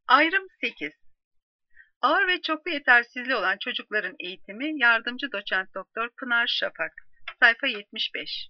Ayrım 8. Ağır ve çoklu yetersizliği olan çocukların eğitimi Yardımcı Doçent Doktor Pınar Şafak. Sayfa 75.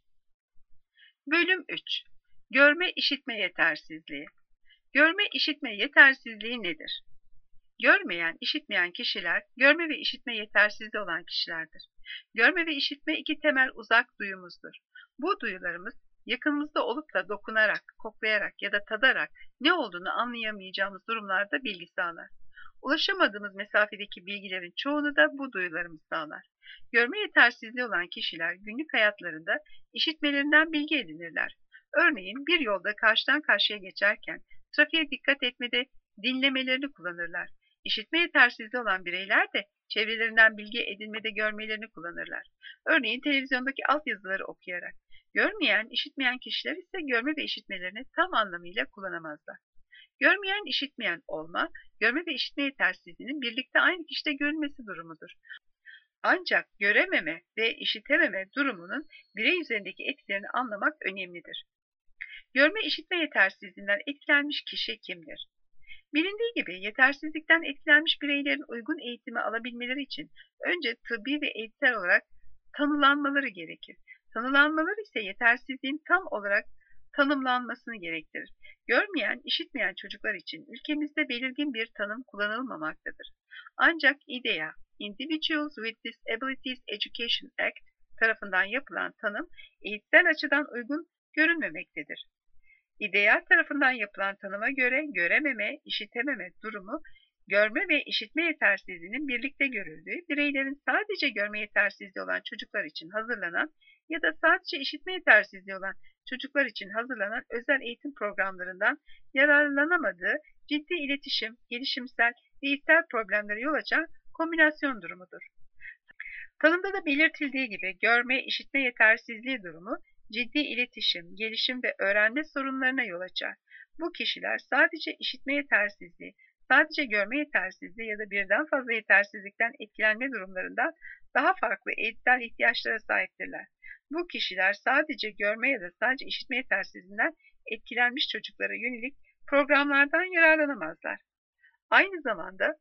Bölüm 3. Görme işitme yetersizliği. Görme işitme yetersizliği nedir? Görmeyen, işitmeyen kişiler, görme ve işitme yetersizliği olan kişilerdir. Görme ve işitme iki temel uzak duyumuzdur. Bu duyularımız yakınımızda olup da dokunarak, koklayarak ya da tadarak ne olduğunu anlayamayacağımız durumlarda bilgi sağlar. Ulaşamadığımız mesafedeki bilgilerin çoğunu da bu duyularımız sağlar. Görme yetersizliği olan kişiler günlük hayatlarında işitmelerinden bilgi edinirler. Örneğin bir yolda karşıdan karşıya geçerken trafiğe dikkat etmede dinlemelerini kullanırlar. İşitme yetersizliği olan bireyler de çevrelerinden bilgi edinmede görmelerini kullanırlar. Örneğin televizyondaki altyazıları okuyarak. Görmeyen, işitmeyen kişiler ise görme ve işitmelerini tam anlamıyla kullanamazlar. Görmeyen, işitmeyen olma, görme ve işitme yetersizliğinin birlikte aynı kişide görülmesi durumudur. Ancak görememe ve işitememe durumunun birey üzerindeki etkilerini anlamak önemlidir. Görme işitme yetersizliğinden etkilenmiş kişi kimdir? Bilindiği gibi yetersizlikten etkilenmiş bireylerin uygun eğitimi alabilmeleri için önce tıbbi ve eğitsel olarak tanılanmaları gerekir. Tanılanmaları ise yetersizliğin tam olarak tanımlanmasını gerektirir. Görmeyen, işitmeyen çocuklar için ülkemizde belirgin bir tanım kullanılmamaktadır. Ancak IDEA, Individuals with Disabilities Education Act tarafından yapılan tanım eğitsel açıdan uygun görülmemektedir. İDEA tarafından yapılan tanıma göre görememe, işitememe durumu, görme ve işitme yetersizliğinin birlikte görüldüğü, bireylerin sadece görme yetersizliği olan çocuklar için hazırlanan ya da sadece işitme yetersizliği olan çocuklar için hazırlanan özel eğitim programlarından yararlanamadığı ciddi iletişim, gelişimsel ve içsel problemlere yol açan kombinasyon durumudur. Tanımda da belirtildiği gibi görme, işitme yetersizliği durumu, ciddi iletişim, gelişim ve öğrenme sorunlarına yol açar. Bu kişiler sadece işitme yetersizliği, sadece görme yetersizliği ya da birden fazla yetersizlikten etkilenme durumlarından daha farklı eğitsel ihtiyaçlara sahiptirler. Bu kişiler sadece görme ya da sadece işitme yetersizliğinden etkilenmiş çocuklara yönelik programlardan yararlanamazlar. Aynı zamanda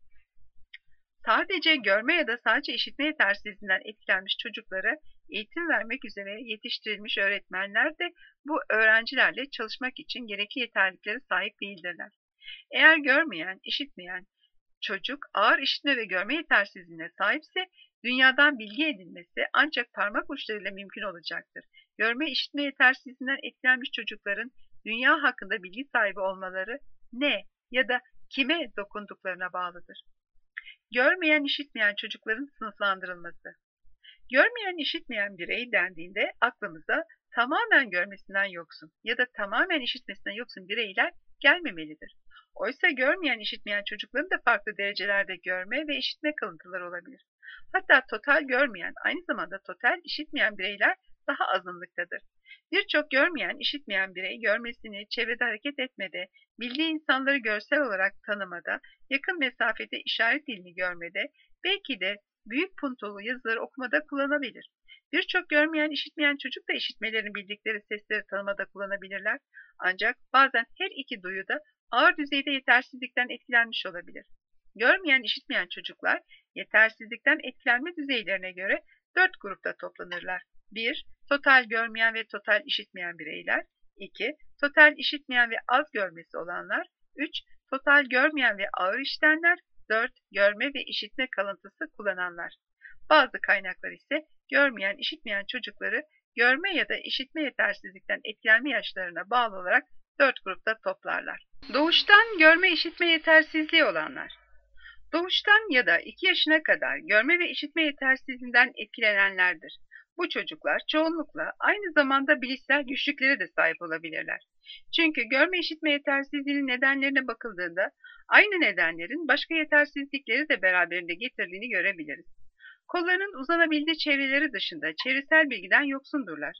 sadece görme ya da sadece işitme yetersizliğinden etkilenmiş çocuklara eğitim vermek üzere yetiştirilmiş öğretmenler de bu öğrencilerle çalışmak için gerekli yeterliliklere sahip değildirler. Eğer görmeyen, işitmeyen çocuk ağır işitme ve görme yetersizliğine sahipse dünyadan bilgi edinmesi ancak parmak uçlarıyla mümkün olacaktır. Görme işitme yetersizliğinden etkilenmiş çocukların dünya hakkında bilgi sahibi olmaları ne ya da kime dokunduklarına bağlıdır. Görmeyen, işitmeyen çocukların sınıflandırılması. Görmeyen, işitmeyen birey dendiğinde aklımıza tamamen görmesinden yoksun ya da tamamen işitmesinden yoksun bireyler gelmemelidir. Oysa görmeyen, işitmeyen çocukların da farklı derecelerde görme ve işitme kalıntıları olabilir. Hatta total görmeyen, aynı zamanda total işitmeyen bireyler daha azınlıktadır. Birçok görmeyen, işitmeyen birey görmesini, çevrede hareket etmede, bildiği insanları görsel olarak tanımada, yakın mesafede işaret dilini görmede, belki de büyük puntolu yazıları okumada kullanabilir. Birçok görmeyen, işitmeyen çocuk da işitmelerini bildikleri sesleri tanımada kullanabilirler. Ancak bazen her iki duyu da ağır düzeyde yetersizlikten etkilenmiş olabilir. Görmeyen, işitmeyen çocuklar yetersizlikten etkilenme düzeylerine göre 4 grupta toplanırlar. 1. Total görmeyen ve total işitmeyen bireyler. 2. Total işitmeyen ve az görmesi olanlar. 3. Total görmeyen ve ağır işitenler. 4. Görme ve işitme kalıntısı kullananlar. Bazı kaynaklar ise görmeyen, işitmeyen çocukları görme ya da işitme yetersizlikten etkilenme yaşlarına bağlı olarak 4 grupta toplarlar. Doğuştan görme işitme yetersizliği olanlar. Doğuştan ya da 2 yaşına kadar görme ve işitme yetersizliğinden etkilenenlerdir. Bu çocuklar çoğunlukla aynı zamanda bilişsel güçlüklere de sahip olabilirler. Çünkü görme işitme yetersizliğinin nedenlerine bakıldığında aynı nedenlerin başka yetersizlikleri de beraberinde getirdiğini görebiliriz. Kollarının uzanabildiği çevreleri dışında çevresel bilgiden yoksundurlar.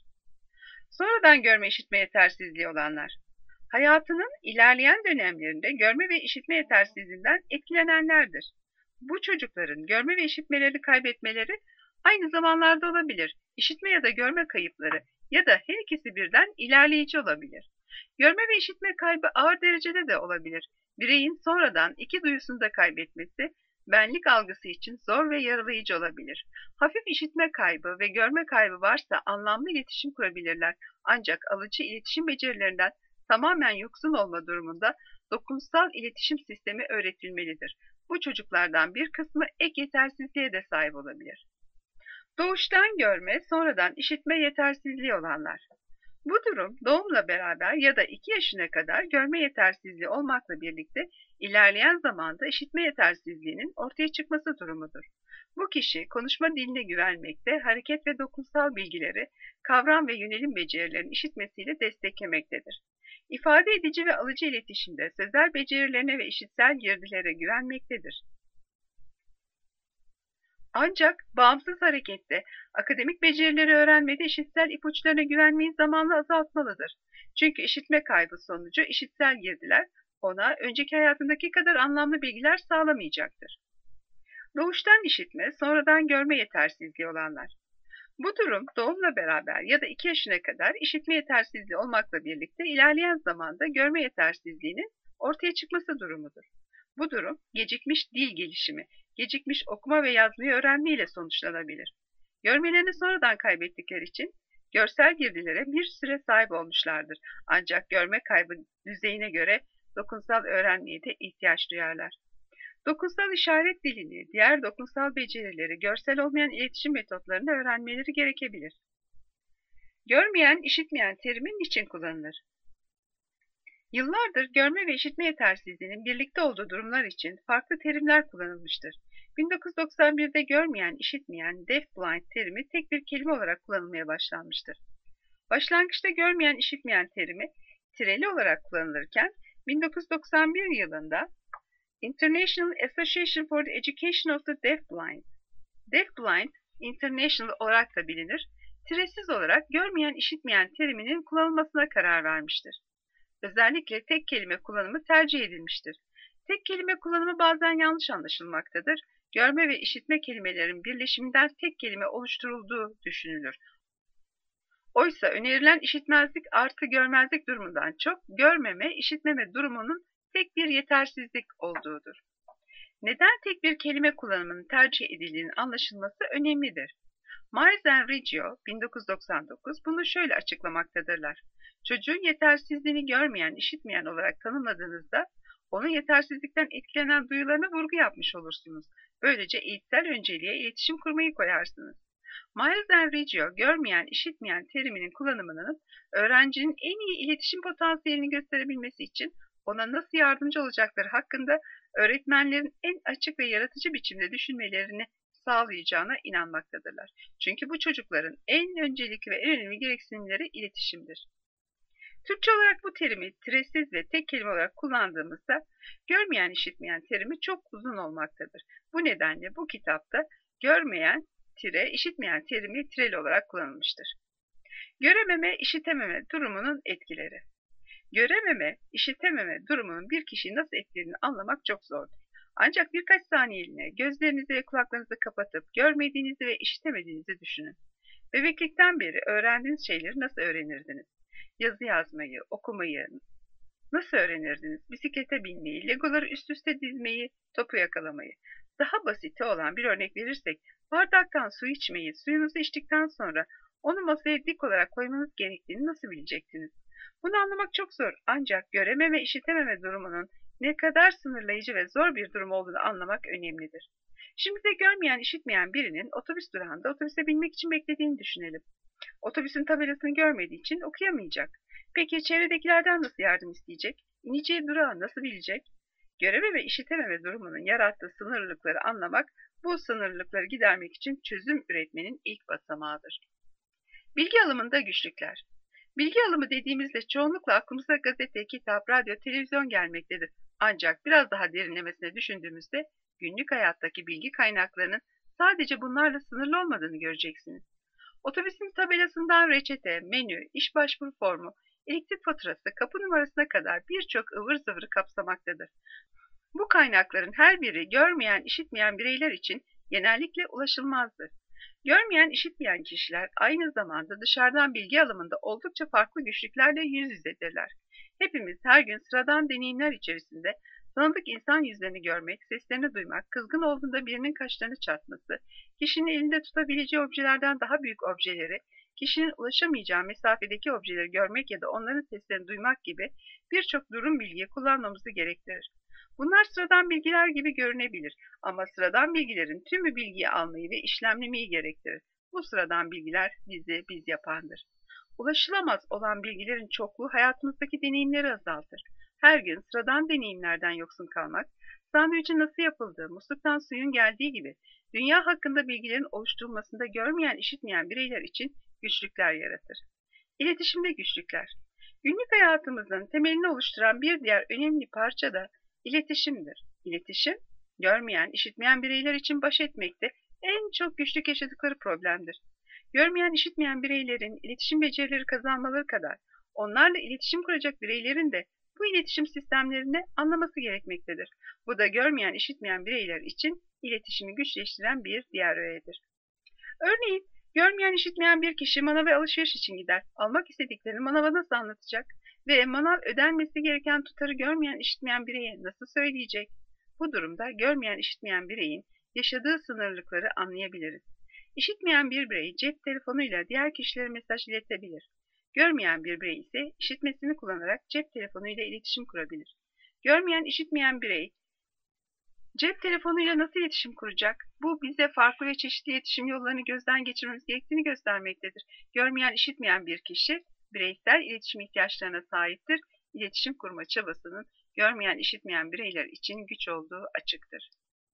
Sonradan görme işitme yetersizliği olanlar. Hayatının ilerleyen dönemlerinde görme ve işitme yetersizliğinden etkilenenlerdir. Bu çocukların görme ve işitmelerini kaybetmeleri aynı zamanlarda olabilir. İşitme ya da görme kayıpları ya da her ikisi birden ilerleyici olabilir. Görme ve işitme kaybı ağır derecede de olabilir. Bireyin sonradan iki duyusunu da kaybetmesi, benlik algısı için zor ve yaralayıcı olabilir. Hafif işitme kaybı ve görme kaybı varsa anlamlı iletişim kurabilirler. Ancak alıcı iletişim becerilerinden tamamen yoksun olma durumunda dokunsal iletişim sistemi öğretilmelidir. Bu çocuklardan bir kısmı ek yetersizliğe de sahip olabilir. Doğuştan görme, sonradan işitme yetersizliği olanlar. Bu durum doğumla beraber ya da 2 yaşına kadar görme yetersizliği olmakla birlikte ilerleyen zamanda işitme yetersizliğinin ortaya çıkması durumudur. Bu kişi konuşma diline güvenmekte, hareket ve dokunsal bilgileri, kavram ve yönelim becerilerini işitmesiyle desteklemektedir. İfade edici ve alıcı iletişimde sözel becerilerine ve işitsel girdilere güvenmektedir. Ancak bağımsız harekette, akademik becerileri öğrenmede işitsel ipuçlarına güvenmeyi zamanla azaltmalıdır. Çünkü işitme kaybı sonucu işitsel girdiler ona önceki hayatındaki kadar anlamlı bilgiler sağlamayacaktır. Doğuştan işitme, sonradan görme yetersizliği olanlar. Bu durum doğumla beraber ya da 2 yaşına kadar işitme yetersizliği olmakla birlikte ilerleyen zamanda görme yetersizliğinin ortaya çıkması durumudur. Bu durum gecikmiş dil gelişimi, gecikmiş okuma ve yazmayı öğrenme ile sonuçlanabilir. Görmelerini sonradan kaybettikleri için görsel girdilere bir süre sahip olmuşlardır. Ancak görme kaybı düzeyine göre dokunsal öğrenmeye de ihtiyaç duyarlar. Dokunsal işaret dilini, diğer dokunsal becerileri, görsel olmayan iletişim metotlarını öğrenmeleri gerekebilir. Görmeyen, işitmeyen terimi niçin kullanılır? Yıllardır görme ve işitme yetersizliğinin birlikte olduğu durumlar için farklı terimler kullanılmıştır. 1991'de görmeyen, işitmeyen, deafblind terimi tek bir kelime olarak kullanılmaya başlanmıştır. Başlangıçta görmeyen, işitmeyen terimi tireli olarak kullanılırken 1991 yılında International Association for the Education of the Deafblind, Deafblind International olarak da bilinir, tiresiz olarak görmeyen, işitmeyen teriminin kullanılmasına karar vermiştir. Özellikle tek kelime kullanımı tercih edilmiştir. Tek kelime kullanımı bazen yanlış anlaşılmaktadır. Görme ve işitme kelimelerin birleşiminden tek kelime oluşturulduğu düşünülür. Oysa önerilen işitmezlik artı görmezlik durumundan çok görmeme, işitmeme durumunun tek bir yetersizlik olduğudur. Neden tek bir kelime kullanımının tercih edildiğinin anlaşılması önemlidir. Myers and Reggio 1999 bunu şöyle açıklamaktadırlar. Çocuğun yetersizliğini görmeyen, işitmeyen olarak tanımladığınızda onun yetersizlikten etkilenen duyularına vurgu yapmış olursunuz. Böylece eğitsel önceliğe iletişim kurmayı koyarsınız. Myers and Reggio, görmeyen, işitmeyen teriminin kullanımının öğrencinin en iyi iletişim potansiyelini gösterebilmesi için ona nasıl yardımcı olacakları hakkında öğretmenlerin en açık ve yaratıcı biçimde düşünmelerini sağlayacağına inanmaktadırlar. Çünkü bu çocukların en öncelikli ve en önemli gereksinimleri iletişimdir. Türkçe olarak bu terimi tiresiz ve tek kelime olarak kullandığımızda görmeyen, işitmeyen terimi çok uzun olmaktadır. Bu nedenle bu kitapta görmeyen, işitmeyen terimi tireli olarak kullanılmıştır. Görememe, işitememe durumunun etkileri. Görememe, işitememe durumunun bir kişiyi nasıl etkilediğini anlamak çok zordur. Ancak birkaç saniyeliğine gözlerinizi ve kulaklarınızı kapatıp görmediğinizi ve işitemediğinizi düşünün. Bebeklikten beri öğrendiğiniz şeyleri nasıl öğrenirdiniz? Yazı yazmayı, okumayı nasıl öğrenirdiniz? Bisiklete binmeyi, legoları üst üste dizmeyi, topu yakalamayı. Daha basiti olan bir örnek verirsek, bardaktan su içmeyi, suyunuzu içtikten sonra onu masaya dik olarak koymanız gerektiğini nasıl bilecektiniz? Bunu anlamak çok zor, ancak görememe, işitememe durumunun ne kadar sınırlayıcı ve zor bir durum olduğunu anlamak önemlidir. Şimdi de görmeyen, işitmeyen birinin otobüs durağında otobüse binmek için beklediğini düşünelim. Otobüsün tabelasını görmediği için okuyamayacak. Peki çevredekilerden nasıl yardım isteyecek? İneceği durağı nasıl bilecek? Göreme ve işitememe durumunun yarattığı sınırlılıkları anlamak, bu sınırlılıkları gidermek için çözüm üretmenin ilk basamağıdır. Bilgi alımında güçlükler. Bilgi alımı dediğimizde çoğunlukla aklımıza gazete, kitap, radyo, televizyon gelmektedir. Ancak biraz daha derinlemesine düşündüğümüzde günlük hayattaki bilgi kaynaklarının sadece bunlarla sınırlı olmadığını göreceksiniz. Otobüsün tabelasından reçete, menü, iş başvuru formu, elektrik faturası, kapı numarasına kadar birçok ıvır zıvırı kapsamaktadır. Bu kaynakların her biri görmeyen, işitmeyen bireyler için genellikle ulaşılmazdır. Görmeyen, işitmeyen kişiler aynı zamanda dışarıdan bilgi alımında oldukça farklı güçlüklerle yüz yüzedirler. Hepimiz her gün sıradan deneyimler içerisinde tanıdık insan yüzlerini görmek, seslerini duymak, kızgın olduğunda birinin kaşlarını çatması, kişinin elinde tutabileceği objelerden daha büyük objeleri, kişinin ulaşamayacağı mesafedeki objeleri görmek ya da onların seslerini duymak gibi birçok durum bilgiyi kullanmamızı gerektirir. Bunlar sıradan bilgiler gibi görünebilir ama sıradan bilgilerin tümü bilgiyi almayı ve işlemlemeyi gerektirir. Bu sıradan bilgiler bizi biz yapandır. Ulaşılamaz olan bilgilerin çokluğu hayatımızdaki deneyimleri azaltır. Her gün sıradan deneyimlerden yoksun kalmak, sandviçin nasıl yapıldığı, musluktan suyun geldiği gibi dünya hakkında bilgilerin oluşturulmasında görmeyen, işitmeyen bireyler için güçlükler yaratır. İletişimde güçlükler. Günlük hayatımızın temelini oluşturan bir diğer önemli parça da iletişimdir. İletişim, görmeyen, işitmeyen bireyler için baş etmekte en çok güçlük yaşadıkları problemdir. Görmeyen, işitmeyen bireylerin iletişim becerileri kazanmaları kadar onlarla iletişim kuracak bireylerin de bu iletişim sistemlerini anlaması gerekmektedir. Bu da görmeyen, işitmeyen bireyler için iletişimi güçleştiren bir diğer öğedir. Örneğin, görmeyen, işitmeyen bir kişi manava alışveriş için gider. Almak istediklerini manava nasıl anlatacak? Ve manav ödenmesi gereken tutarı görmeyen, işitmeyen bireye nasıl söyleyecek? Bu durumda görmeyen, işitmeyen bireyin yaşadığı sınırlıkları anlayabiliriz. İşitmeyen bir birey cep telefonuyla diğer kişilere mesaj iletebilir. Görmeyen bir birey ise işitmesini kullanarak cep telefonuyla iletişim kurabilir. Görmeyen, işitmeyen birey cep telefonuyla nasıl iletişim kuracak? Bu bize farklı ve çeşitli iletişim yollarını gözden geçirmemiz gerektiğini göstermektedir. Görmeyen, işitmeyen bir kişi bireysel iletişim ihtiyaçlarına sahiptir. İletişim kurma çabasının görmeyen, işitmeyen bireyler için güç olduğu açıktır.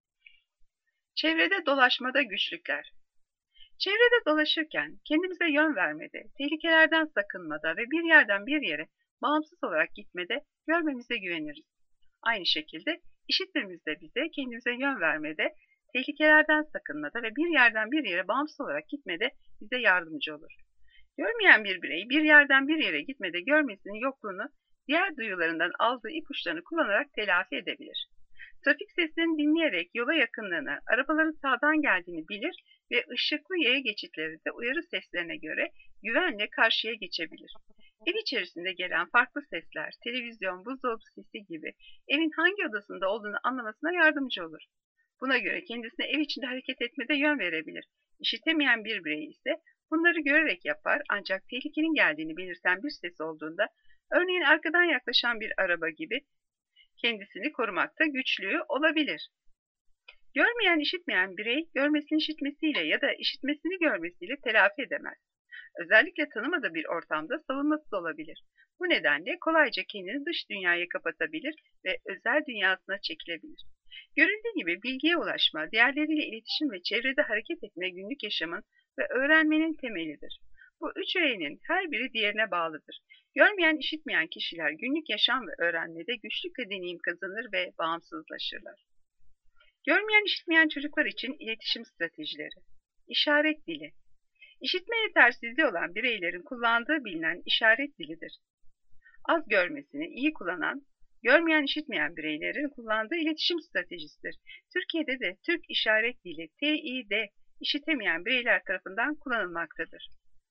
Çevrede dolaşmada güçlükler. Çevrede dolaşırken kendimize yön vermede, tehlikelerden sakınmada ve bir yerden bir yere bağımsız olarak gitmede görmemize güveniriz. Aynı şekilde işitmemiz de bize kendimize yön vermede, tehlikelerden sakınmada ve bir yerden bir yere bağımsız olarak gitmede bize yardımcı olur. Görmeyen bir birey bir yerden bir yere gitmede görmesinin yokluğunu diğer duyularından aldığı ipuçlarını kullanarak telafi edebilir. Trafik seslerini dinleyerek yola yakınlığını, arabaların sağdan geldiğini bilir ve ışıklı yaya geçitlerinde uyarı seslerine göre güvenle karşıya geçebilir. Ev içerisinde gelen farklı sesler, televizyon, buzdolabı sesi gibi evin hangi odasında olduğunu anlamasına yardımcı olur. Buna göre kendisine ev içinde hareket etmede yön verebilir. İşitemeyen bir birey ise bunları görerek yapar ancak tehlikenin geldiğini belirten bir ses olduğunda, örneğin arkadan yaklaşan bir araba gibi kendisini korumakta güçlüğü olabilir. Görmeyen, işitmeyen birey görmesini işitmesiyle ya da işitmesini görmesiyle telafi edemez. Özellikle tanımadığı bir ortamda savunmasız olabilir. Bu nedenle kolayca kendini dış dünyaya kapatabilir ve özel dünyasına çekilebilir. Görüldüğü gibi bilgiye ulaşma, diğerleriyle iletişim ve çevrede hareket etme günlük yaşamın ve öğrenmenin temelidir. Bu üç öğenin her biri diğerine bağlıdır. Görmeyen, işitmeyen kişiler günlük yaşam ve öğrenmede güçlükle deneyim kazanır ve bağımsızlaşırlar. Görmeyen, işitmeyen çocuklar için iletişim stratejileri. İşaret dili. İşitme yetersizliği olan bireylerin kullandığı bilinen işaret dilidir. Az görmesini iyi kullanan, görmeyen, işitmeyen bireylerin kullandığı iletişim stratejisidir. Türkiye'de de Türk İşaret Dili, TİD, işitemeyen bireyler tarafından kullanılmaktadır.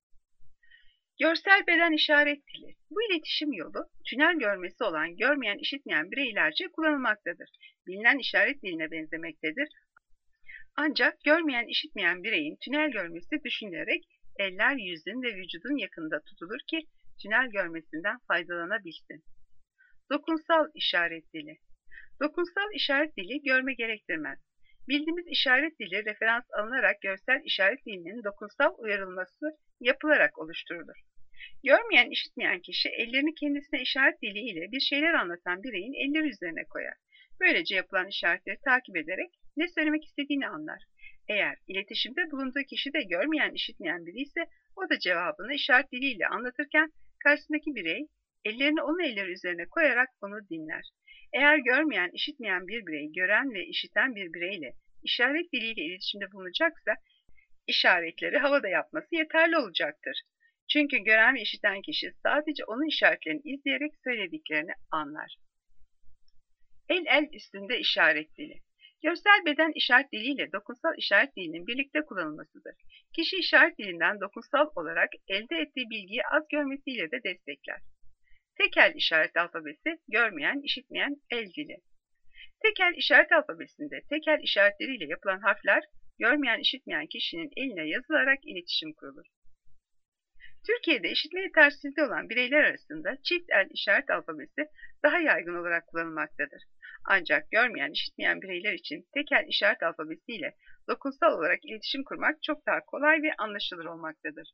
Görsel beden işaret dili. Bu iletişim yolu, tünel görmesi olan görmeyen, işitmeyen bireylerce kullanılmaktadır. Bilinen işaret diline benzemektedir. Ancak görmeyen, işitmeyen bireyin tünel görmesi düşünülerek eller, yüzün ve vücudun yakında tutulur ki tünel görmesinden faydalanabilsin. Dokunsal işaret dili. Dokunsal işaret dili görme gerektirmez. Bildiğimiz işaret dili referans alınarak görsel işaret dilinin dokunsal uyarılması yapılarak oluşturulur. Görmeyen, işitmeyen kişi ellerini kendisine işaret diliyle bir şeyler anlatan bireyin elleri üzerine koyar. Böylece yapılan işaretleri takip ederek ne söylemek istediğini anlar. Eğer iletişimde bulunduğu kişi de görmeyen, işitmeyen biri ise o da cevabını işaret diliyle anlatırken karşısındaki birey ellerini onun elleri üzerine koyarak onu dinler. Eğer görmeyen, işitmeyen bir birey gören ve işiten bir bireyle işaret diliyle iletişimde bulunacaksa işaretleri havada yapması yeterli olacaktır. Çünkü gören ve işiten kişi sadece onun işaretlerini izleyerek söylediklerini anlar. El üstünde işaret dili. Görsel beden işaret dili ile dokunsal işaret dilinin birlikte kullanılmasıdır. Kişi işaret dilinden dokunsal olarak elde ettiği bilgiyi az görmesiyle de destekler. Tekel işaret alfabesi, görmeyen, işitmeyen el dili. Tekel işaret alfabesinde tekel işaretleriyle yapılan harfler, görmeyen, işitmeyen kişinin eline yazılarak iletişim kurulur. Türkiye'de işitme yetersizliği olan bireyler arasında çift el işaret alfabesi daha yaygın olarak kullanılmaktadır. Ancak görmeyen, işitmeyen bireyler için tekel işaret alfabesi ile dokunsal olarak iletişim kurmak çok daha kolay ve anlaşılır olmaktadır.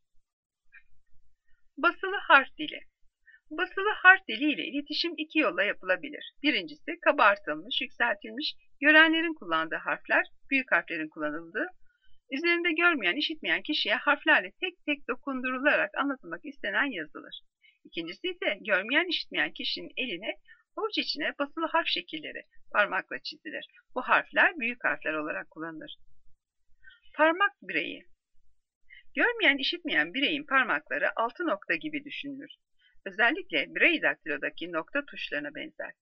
Basılı harf dili. Basılı harf dili ile iletişim iki yolla yapılabilir. Birincisi kabartılmış, yükseltilmiş, görenlerin kullandığı harfler, büyük harflerin kullanıldığı, üzerinde görmeyen, işitmeyen kişiye harflerle tek tek dokundurularak anlatılmak istenen yazılır. İkincisi ise görmeyen, işitmeyen kişinin eline avuç içine basılı harf şekilleri parmakla çizilir. Bu harfler büyük harfler olarak kullanılır. Parmak bireyi. Görmeyen, işitmeyen bireyin parmakları altı nokta gibi düşünülür. Özellikle birey daktilodaki nokta tuşlarına benzer.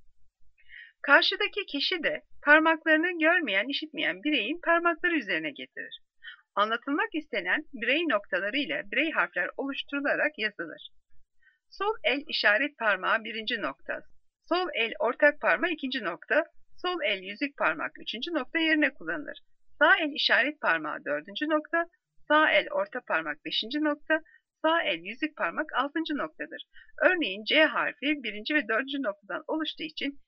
Karşıdaki kişi de parmaklarını görmeyen, işitmeyen bireyin parmakları üzerine getirir. Anlatılmak istenen birey noktaları ile birey harfler oluşturularak yazılır. Sol el işaret parmağı birinci nokta, sol el ortak parmağı ikinci nokta, sol el yüzük parmak üçüncü nokta yerine kullanılır. Sağ el işaret parmağı dördüncü nokta, sağ el orta parmak beşinci nokta, sağ el yüzük parmak altıncı noktadır. Örneğin C harfi birinci ve dördüncü noktadan oluştuğu için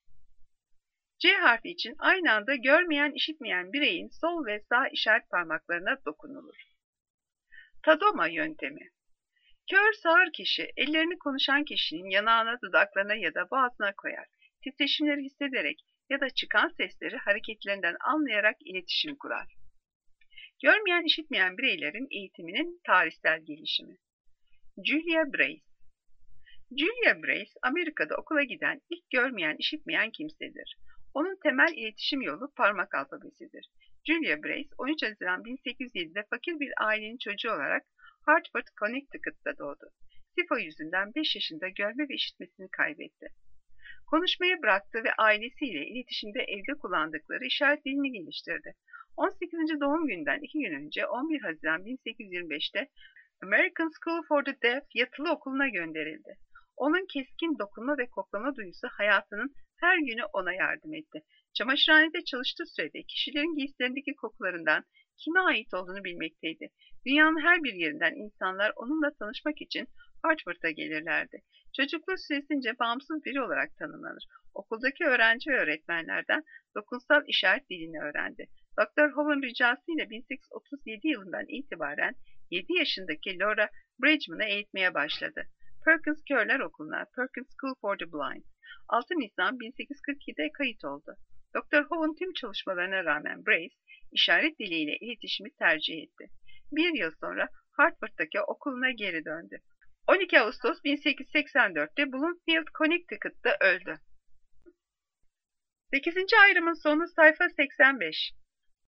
C harfi için aynı anda görmeyen, işitmeyen bireyin sol ve sağ işaret parmaklarına dokunulur. Tadoma yöntemi. Kör sağır kişi ellerini konuşan kişinin yanağına, dudaklarına ya da boğazına koyar. Titreşimleri hissederek ya da çıkan sesleri hareketlerinden anlayarak iletişim kurar. Görmeyen, işitmeyen bireylerin eğitiminin tarihsel gelişimi. Julia Brace. Julia Brace, Amerika'da okula giden ilk görmeyen, işitmeyen kimsedir. Onun temel iletişim yolu parmak alfabesidir. Julia Brace, 13 Haziran 1807'de fakir bir ailenin çocuğu olarak Hartford, Connecticut'ta doğdu. Sifo yüzünden 5 yaşında görme ve işitmesini kaybetti. Konuşmayı bıraktı ve ailesiyle iletişimde evde kullandıkları işaret dilini geliştirdi. 18. doğum gününden 2 gün önce 11 Haziran 1825'te American School for the Deaf yatılı okuluna gönderildi. Onun keskin dokunma ve koklama duyusu hayatının her günü ona yardım etti. Çamaşırhanede çalıştığı sürede kişilerin giysilerindeki kokularından kime ait olduğunu bilmekteydi. Dünyanın her bir yerinden insanlar onunla tanışmak için Hartford'a gelirlerdi. Çocukluğu süresince bağımsız biri olarak tanımlanır. Okuldaki öğrenci ve öğretmenlerden dokunsal işaret dilini öğrendi. Dr. Howe'ın ricasıyla 1837 yılından itibaren 7 yaşındaki Laura Bridgman'ı eğitmeye başladı. Perkins Körler Okulu'na, Perkins School for the Blind, 6 Nisan 1842'de kayıt oldu. Dr. Howe'ın tüm çalışmalarına rağmen Brace, işaret diliyle iletişimi tercih etti. Bir yıl sonra Hartford'daki okuluna geri döndü. 12 Ağustos 1884'te Bloomfield, Connecticut'ta öldü. 8. ayrımın sonu sayfa 85.